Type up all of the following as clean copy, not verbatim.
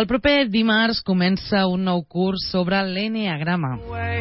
El proper dimarts comença un nou curs sobre l'enneagrama.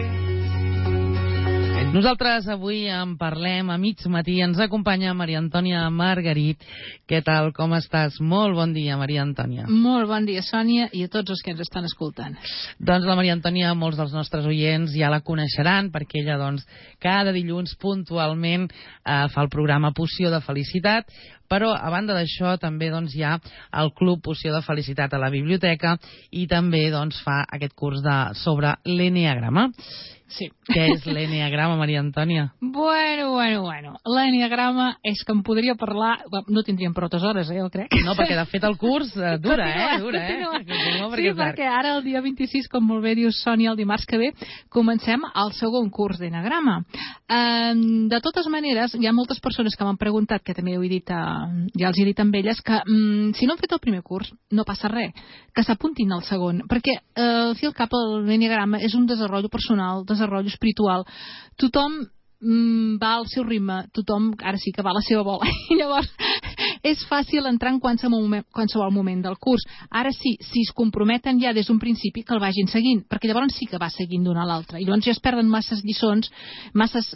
Nosaltres avui en parlem a mig matí. Ens acompanya Maria Antònia Margarit. Què tal, com estàs? Molt bon dia, Maria Antònia. Molt bon dia, Sònia, i a tots els que ens estan escoltant. Doncs la Maria Antònia, molts dels nostres oients ja la coneixeran, perquè ella, cada dilluns puntualment fa el programa Poció de Felicitat, però a banda d'això també hi ha el Club Poció de Felicitat a la biblioteca i també fa aquest curs sobre l'enneagrama. Sí. Què és l'enneagrama, Maria Antònia? Bueno. L'enneagrama és que em podria parlar... No tindríem prou hores, jo crec. No, perquè de fet el curs dura, Continua, sí, perquè ara el dia 26, com molt bé dius, Sònia, el dimarts que ve, comencem el segon curs d'enneagrama. De totes maneres, hi ha moltes persones que m'han preguntat, que també ja els he dit amb elles, que si no han fet el primer curs, no passa res, que s'apuntin al segon, perquè al fi al cap l'enneagrama és un desenvolupament personal, desenvolupament espiritual. Tothom va al seu ritme, tothom ara sí que va a la seva bola, i llavors és fàcil entrar en qualsevol moment del curs. Ara sí, si es comprometen ja des d'un principi, que el vagin seguint, perquè llavors sí que va seguint d'una a l'altra, i llavors ja es perden masses lliçons, masses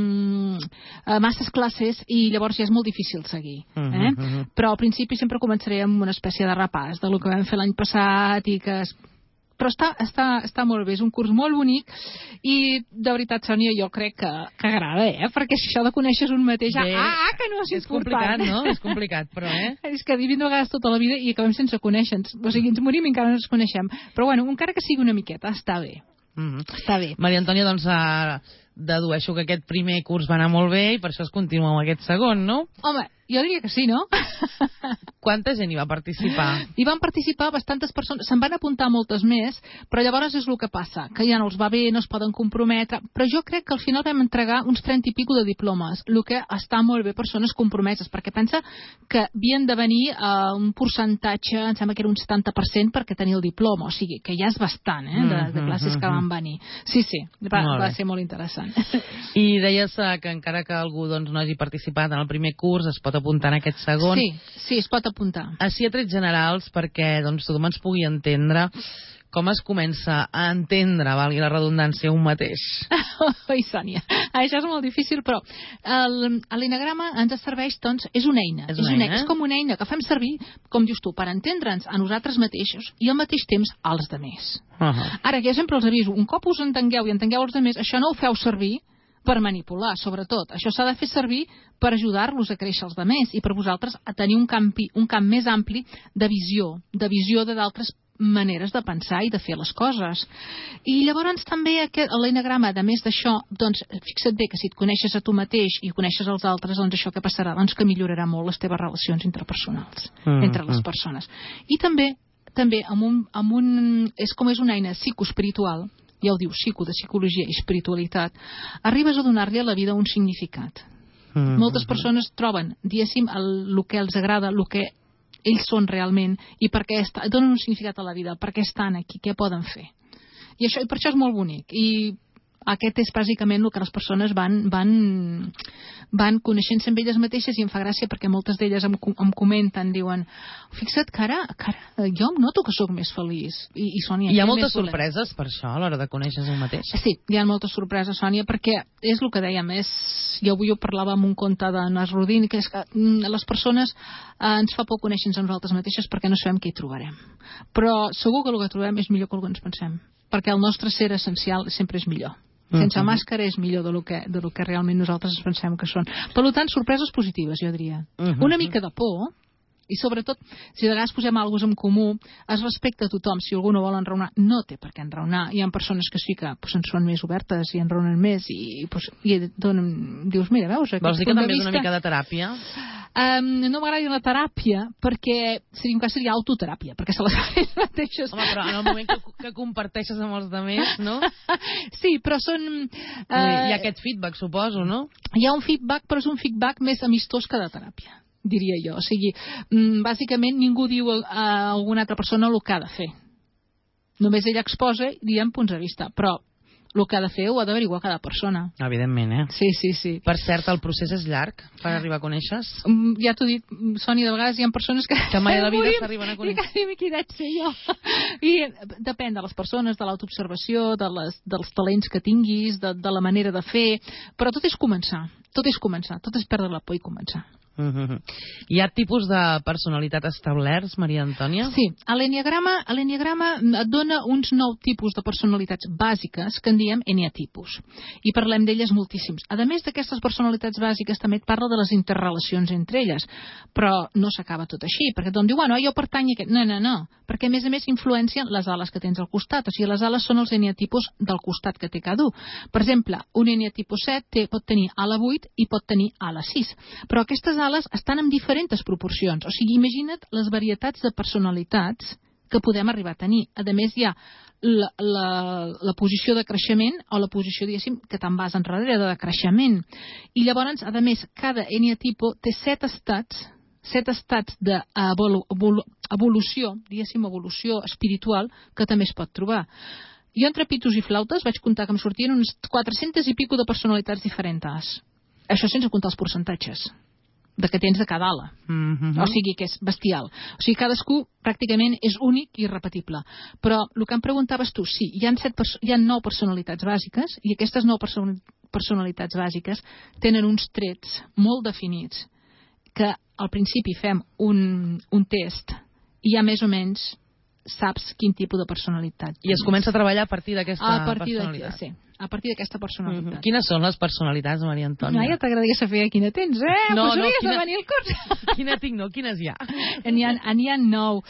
classes, i llavors ja és molt difícil seguir. Però al principi sempre començaré amb una espècie de repàs del que vam fer l'any passat, i que però està molt bé, és un curs molt bonic i de veritat, Sònia, jo crec que agrada, perquè això de conèixer un mateix que no és complicat, no? És complicat, però és que vivim de vegades tota la vida i acabem sense conèixer-nos, o sigui, ens morim i encara no ens coneixem, però bueno, encara que sigui una miqueta, està bé. Està bé. Maria Antònia, dedueixo que aquest primer curs va anar molt bé i per això es continua amb aquest segon, no? Home, jo diria que sí, no? Quanta gent hi va participar? Hi van participar bastantes persones, se'n van apuntar moltes més, però llavors és el que passa, que ja no els va bé, no es poden comprometre, però jo crec que al final vam entregar uns 30 i pico de diplomes, el que està molt bé, persones compromeses, perquè pensa que havien de venir un percentatge, em sembla que era un 70% perquè tenia el diploma, o sigui, que ja és bastant, de classes que van venir. Sí, va ser molt interessant. I deies que encara que algú no hagi participat en el primer curs, es pot apuntar en aquest segon. Sí, es pot apuntar. Així a trets generals, perquè tothom ens pugui entendre, com es comença a entendre, valgui la redundància, un mateix? Oi, Sònia, això és molt difícil, però l'enneagrama ens serveix, és una eina. És com una eina que fem servir, com dius tu, per entendre'ns a nosaltres mateixos i al mateix temps als altres. Ara, jo sempre els aviso, un cop us entengueu i entengueu els altres, això no ho feu servir per manipular, sobretot. Això s'ha de fer servir per ajudar-los a créixer els altres i per vosaltres a tenir un camp més ampli de visió d'altres maneres de pensar i de fer les coses. I llavors també l'enneagrama, a més d'això, fixa't bé que si et coneixes a tu mateix i coneixes els altres, això que passarà? Que millorarà molt les teves relacions interpersonals entre les persones. I també és una eina psicoespiritual, ja ho diu, de psicologia i espiritualitat, arribes a donar-li a la vida un significat. Moltes persones troben, diguéssim, el que els agrada, el que ells són realment, i donen un significat a la vida, per què estan aquí, què poden fer. I per això és molt bonic. I aquest és bàsicament el que les persones van coneixent-se amb elles mateixes, i em fa gràcia perquè moltes d'elles em comenten, diuen, fixa't que ara jo em noto que sóc més feliç. I Sònia, hi ha moltes sorpreses per això a l'hora de conèixer-se un mateix? Sí, hi ha moltes sorpreses, Sònia, perquè és el que dèiem, jo avui ho parlava amb un conte de Nasruddin, que és que les persones ens fa por conèixer-nos a nosaltres mateixes perquè no sabem què hi trobarem, però segur que el que trobem és millor que el que ens pensem, perquè el nostre ser essencial sempre és millor. Sense màscara és millor del que realment nosaltres pensem que són. Per tant, sorpreses positives, jo diria. Una mica de por, i sobretot, si de vegades posem alguna cosa en comú, es respecta a tothom. Si algú no vol enraonar, no té per què enraonar. Hi ha persones que sí que en són més obertes i enraonen més, i dius, mira, veus? Vols dir que també és una mica de teràpia? No m'agrada la teràpia perquè seria autoteràpia, perquè se les fa ells mateixos. Home, però en el moment que comparteixes amb els altres, no? Sí, però són... Hi ha aquest feedback, suposo, no? Hi ha un feedback, però és un feedback més amistós que de teràpia, diria jo. O sigui, bàsicament ningú diu a alguna altra persona el que ha de fer. Només ella exposa, diem, punts de vista, però el que ha de fer ho ha d'averiguar cada persona. Evidentment, Sí. Per cert, el procés és llarg per arribar a conèixer-se? Ja t'ho he dit, Sònia, de vegades hi ha persones que mai a la vida s'arriben a conèixer. I quasi m'he quedat ser jo. I depèn de les persones, de l'autoobservació, dels talents que tinguis, de la manera de fer, però tot és començar, tot és perdre la por i començar. Hi ha tipus de personalitat establerts, Maria Antònia? Sí, l'enneagrama et dona uns 9 tipus de personalitats bàsiques que en diem eneatipus, i parlem d'elles moltíssims. A més d'aquestes personalitats bàsiques també et parla de les interrelacions entre elles, però no s'acaba tot així, perquè tothom diu, bueno, jo pertany a aquest... No, perquè a més influencien les ales que tens al costat, o sigui, les ales són els eneatipus del costat que té cada un. Per exemple, un eneatipus 7 pot tenir ala 8 i pot tenir ala 6, però aquestes ales estan en diferents proporcions. O sigui, imagina't les varietats de personalitats que podem arribar a tenir. A més, hi ha la posició de creixement o la posició, diguéssim, que te'n vas enrere de creixement. I llavors, a més, cada eneatipo té 7 estats d'evolució, diguéssim, evolució espiritual, que també es pot trobar. Jo, entre pitos i flautes, vaig comptar que em sortien uns 400 i pico de personalitats diferents. Això sense comptar els percentatges de que tens de cada ala. O sigui, que és bestial. O sigui, cadascú pràcticament és únic i irrepetible. Però el que em preguntaves tu, sí, hi ha 9 personalitats bàsiques, i aquestes 9 personalitats bàsiques tenen uns trets molt definits, que al principi fem un test i ja més o menys saps quin tipus de personalitat. I es comença a treballar a partir d'aquesta personalitat. Sí, a partir d'aquesta personalitat. Quines són les personalitats, Maria Antònia? Ja t'agradaria saber quina tens, eh? No, pues hauries de venir al curs. Quina tinc, no, quines hi ha? N'hi ha 9.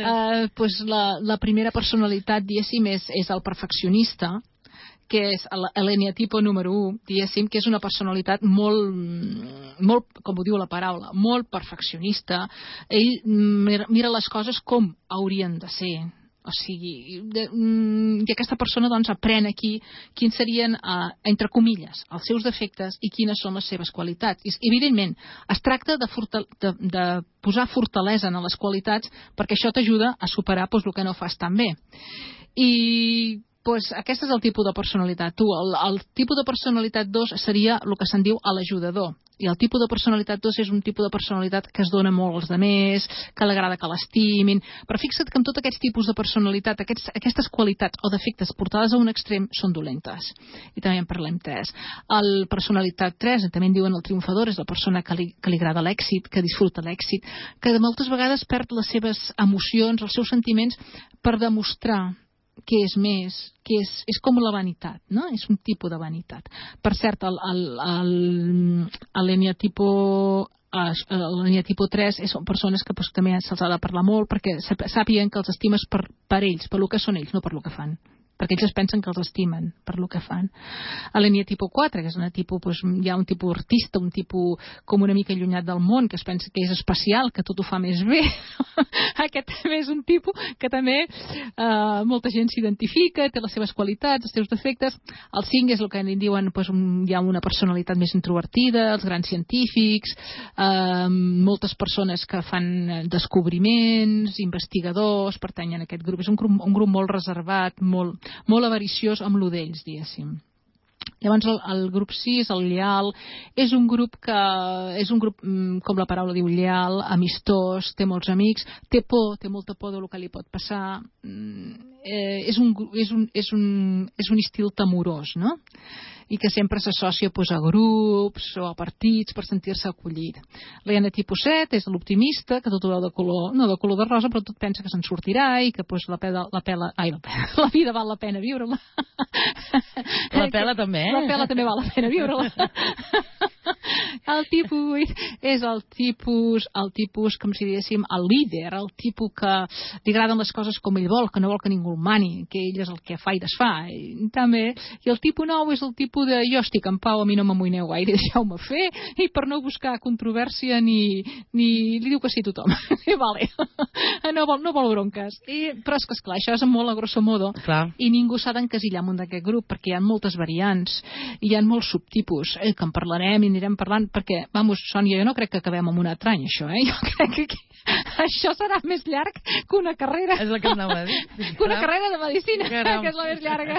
La primera personalitat, diguéssim, és el perfeccionista, que és l'eneatipo número 1, diguéssim, que és una personalitat molt, com ho diu la paraula, molt perfeccionista. Ell mira les coses com haurien de ser. O sigui, i aquesta persona doncs aprèn aquí quins serien, entre comilles, els seus defectes i quines són les seves qualitats. I, evidentment, es tracta de posar fortalesa en les qualitats, perquè això t'ajuda a superar el que no fas tan bé. I aquest és el tipus de personalitat. El tipus de personalitat 2 seria el que se'n diu l'ajudador. I el tipus de personalitat 2 és un tipus de personalitat que es dona molt als demés, que li agrada que l'estimin. Però fixa't que amb tots aquests tipus de personalitat, aquestes qualitats o defectes portades a un extrem són dolentes. I també en parlem 3. El personalitat 3, també en diuen el triomfador, és la persona que li agrada l'èxit, que disfruta l'èxit, que moltes vegades perd les seves emocions, els seus sentiments, per demostrar que és més, que és com la vanitat, no? És un tipus de vanitat. Per cert, l'eneatipo 3 són persones que també se'ls ha de parlar molt, perquè sàpiguen que els estimes per ells, per el que són ells, no per el que fan, perquè ells es pensen que els estimen per el que fan. L'eneatipo 4, que és hi ha un tipus artista, un tipus com una mica allunyat del món, que es pensa que és especial, que tot ho fa més bé. Aquest també és un tipus que també molta gent s'identifica, té les seves qualitats, els seus defectes. El 5 és el que en diuen, hi ha una personalitat més introvertida, els grans científics, moltes persones que fan descobriments, investigadors, pertanyen a aquest grup. És un grup molt reservat, molt avariciós amb lo d'ells, diguéssim. Llavors el grup 6, el lleal, és un grup, com la paraula diu, lleal, amistós, té molts amics, té molta por del que li pot passar, és un estil temorós, no? I que sempre s'associa a grups o a partits per sentir-se acollit. L'eneatipo 7 és l'optimista, que tot ho veu no de color de rosa, però tot pensa que se'n sortirà i que la vida val la pena viure-la. La pela també, eh? La pela també val la pena viure-la. El tipus 8 és el tipus, com si diguéssim, el líder, el tipus que li agraden les coses com ell vol, que no vol que ningú el mani, que ell és el que fa i desfà. I el tipus 9 és el tipus tipus de jo estic en pau, a mi no m'amoïneu gaire, deixeu-me fer, i per no buscar controvèrsia ni li diu que sí a tothom. I vale. No vol bronques. Però és que, esclar, això és molt a grosso modo. Clar. I ningú s'ha d'encasillar en un d'aquest grup, perquè hi ha moltes variants, hi ha molts subtipus, que en parlarem i anirem parlant, perquè, vamos, Sònia, jo no crec que acabem amb un altre any, això, Jo crec que això serà més llarg que una carrera. És el que anava a dir. Que una carrera de medicina, Caram. que és la més llarga.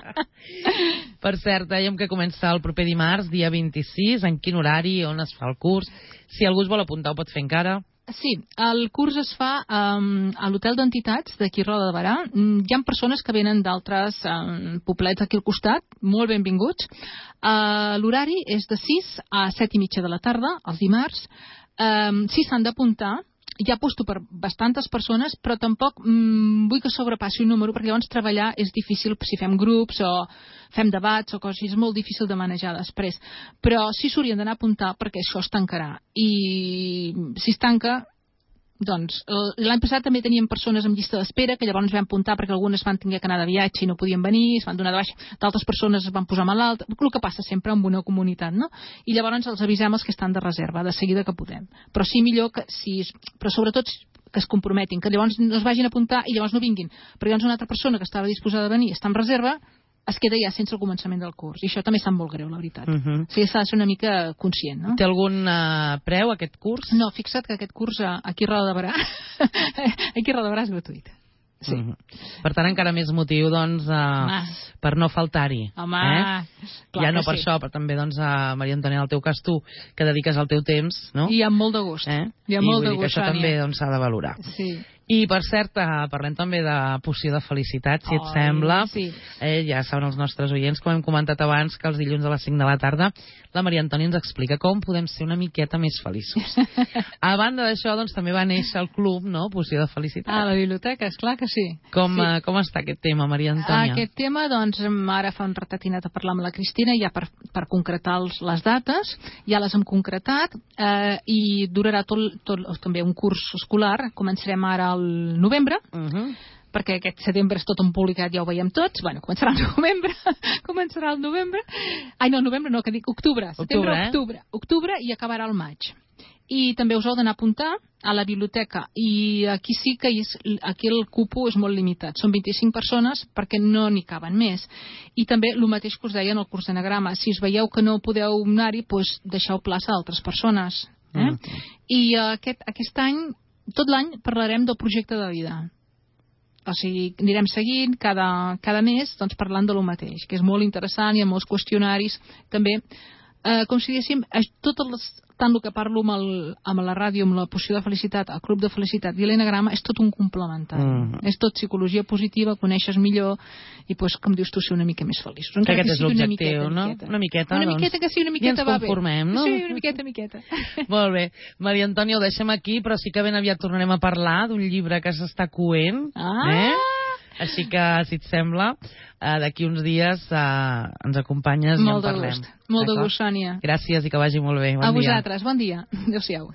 Per cert, dèiem que comença el proper dimarts, dia 26, en quin horari, on es fa el curs? Si algú es vol apuntar, ho pot fer encara? Sí, el curs es fa a l'Hotel d'Entitats d'aquí Roda de Berà. Hi ha persones que venen d'altres poblets aquí al costat, molt benvinguts. L'horari és de 6 a 7 i mitja de la tarda, els dimarts. Si s'han d'apuntar, ja aposto per bastantes persones, però tampoc vull que sobrepassi un número, perquè llavors treballar és difícil si fem grups o fem debats o coses, és molt difícil de manejar després. Però sí s'haurien d'anar a apuntar perquè això es tancarà. I si es tanca, doncs, l'any passat també teníem persones en llista d'espera que llavors vam apuntar perquè algunes van tenir que anar de viatge i no podien venir, es van donar de baixa, d'altres persones es van posar malalt, el que passa sempre amb una comunitat, no? I llavors els avisem els que estan de reserva, de seguida que podem. Però sí millor que, però sobretot que es comprometin, que llavors no es vagin a apuntar i llavors no vinguin, perquè llavors una altra persona que estava disposada a venir està en reserva, es queda ja sense el començament del curs. I això també sap molt greu, la veritat. O sigui, s'ha de ser una mica conscient, no? Té algun preu, aquest curs? No, fixa't que aquest curs aquí a Roda de Berà aquí a Roda de Berà és gratuït. Sí. Per tant, encara més motiu, doncs, per no faltar-hi. Home, clar ja no per sí. Això, però també, doncs, Maria Antònia, en el teu cas tu, que dediques el teu temps, no? I amb molt de gust. I amb molt de gust, això també, doncs, s'ha de valorar. Sí. I, per cert, parlem també de poció de felicitat, si et sembla. Sí. Ja saben els nostres oients, com hem comentat abans, que els dilluns a les 5 de la tarda la Maria Antònia ens explica com podem ser una miqueta més feliços. A banda d'això, doncs, també va néixer el club, no?, Poció de Felicitat. A la biblioteca, esclar que sí. Com està aquest tema, Maria Antònia? Aquest tema, doncs, ara fa un ratatinet a parlar amb la Cristina, ja per concretar les dates, ja les hem concretat, i durarà també un curs escolar. Començarem ara al novembre, perquè aquest setembre és tot un publicat, ja ho veiem tots. Bueno, començarà el novembre. Ai, no, novembre no, que dic octubre. Octubre i acabarà al maig. I també us heu d'anar a apuntar a la biblioteca. I aquí sí que aquí el cupo és molt limitat. Són 25 persones perquè no n'hi caben més. I també el mateix que us deia en el curs d'anagrama. Si us veieu que no podeu anar-hi, doncs deixeu plaça a altres persones. I aquest any, tot l'any, parlarem del projecte de vida. O sigui, anirem seguint cada mes, doncs, parlant de lo mateix, que és molt interessant, hi ha molts qüestionaris. També, com si diguéssim, tant el que parlo amb la ràdio, amb la Poció de Felicitat, el Club de Felicitat i l'Enagrama, és tot un complementari. És tot psicologia positiva, coneixes millor i, com dius tu, ser una mica més feliços. Que aquest és l'objectiu, no? Una miqueta, que sí, una miqueta va bé. I ens conformem, no? Sí, una miqueta. Molt bé. Maria Antònia, ho deixem aquí, però sí que ben aviat tornarem a parlar d'un llibre que s'està coent. Així que, si et sembla, d'aquí uns dies ens acompanyes i en parlem. Molt de gust, Sònia. Gràcies i que vagi molt bé. Bon dia. A vosaltres, bon dia. Adéu-siau.